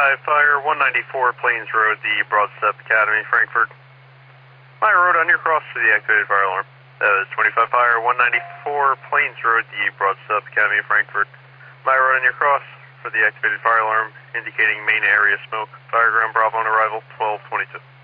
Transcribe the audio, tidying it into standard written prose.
Fire, 194 Plains Road, the Broad Step Academy, Frankfurt. My road on your cross to the activated fire alarm. That is 25 Fire, 194 Plains Road, the Broad Step Academy, Frankfurt. My road on your cross for the activated fire alarm, indicating main area smoke. Fireground Bravo on arrival, 1222.